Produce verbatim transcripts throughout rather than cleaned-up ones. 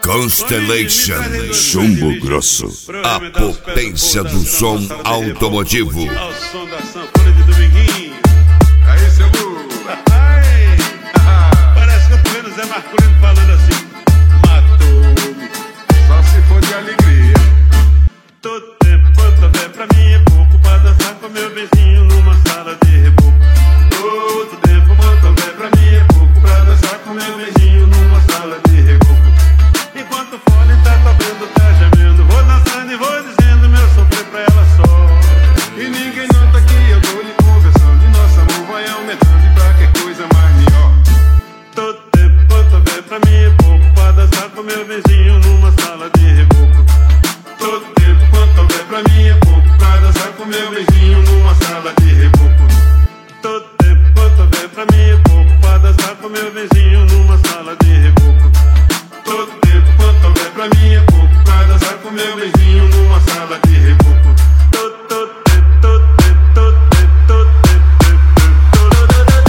Constellation Chumbo Grosso, a potência do som automotivo. Ao som da sanfona de Dominguinho. Aí, seu Lu. Parece que eu tô vendo o Zé Marcolino falando assim: matou-me. Só se for de alegria. Todo tempo quanto houver pra mim é pouco pra dançar com meu vizinho numa sala de reboco. Todo tempo quanto houver pra mim é pouco pra dançar com meu vizinho numa sala de reboco. Enquanto o fole tá tocando, tá gemendo, vou dançando e vou dizendo meu sofrer pra ela só. E ninguém nota que eu tô lhe conversando. E nosso amor vai aumentando e pra que coisa mais melhor. Todo tempo quanto houver pra mim é pouco pra dançar com meu vizinho numa sala de reboco. Todo tempo quanto houver pra mim é pouco pra dançar com meu vizinho numa sala de reboco. Todo tempo quanto houver pra mim é pouco pra dançar com meu vizinho numa sala de reboco. Todo tempo quanto houver pra mim é pouco pra dançar com meu vizinho numa sala de reboco. Todo, todo tempo, todo tempo, todo tempo, todo tempo, todo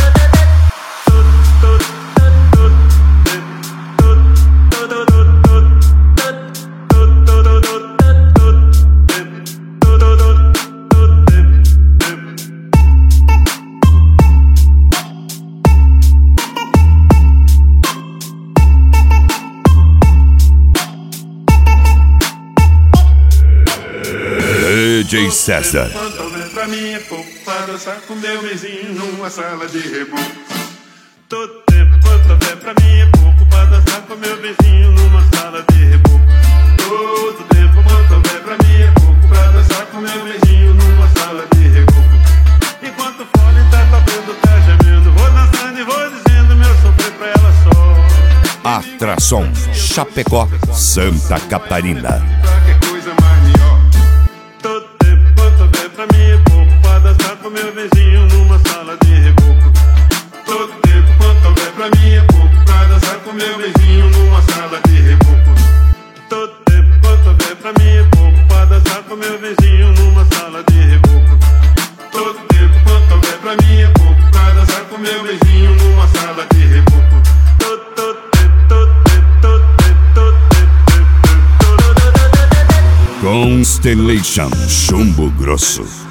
D J César. Quanto houver pra mim é pouco pra dançar com meu vizinho numa sala de reboco. Todo tempo quanto houver pra mim é pouco pra dançar com meu vizinho numa sala de reboco. Todo tempo quanto houver pra mim é pouco pra dançar com meu vizinho numa sala de reboco. Enquanto o fole tá tocando, tá gemendo, vou dançando e vou dizendo meu sofrer pra ela só. Atração Chapecó, Santa Catarina. Pra que coisa mais melhor. Todo tempo quanto houver pra mim é pouco pra dançar com meu vizinho numa sala de reboco. Todo tempo quanto houver pra mim é pouco pra dançar com meu vizinho numa sala de reboco. Todo tempo quanto houver pra mim é pouco pra dançar com meu vizinho numa sala de reboco. Todo tempo quanto houver pra mim é pouco pra dançar com meu vizinho numa sala de reboco. Todo, todo tempo, todo tempo, todo tempo, todo tempo, todo tempo. Constellation Chumbo Grosso.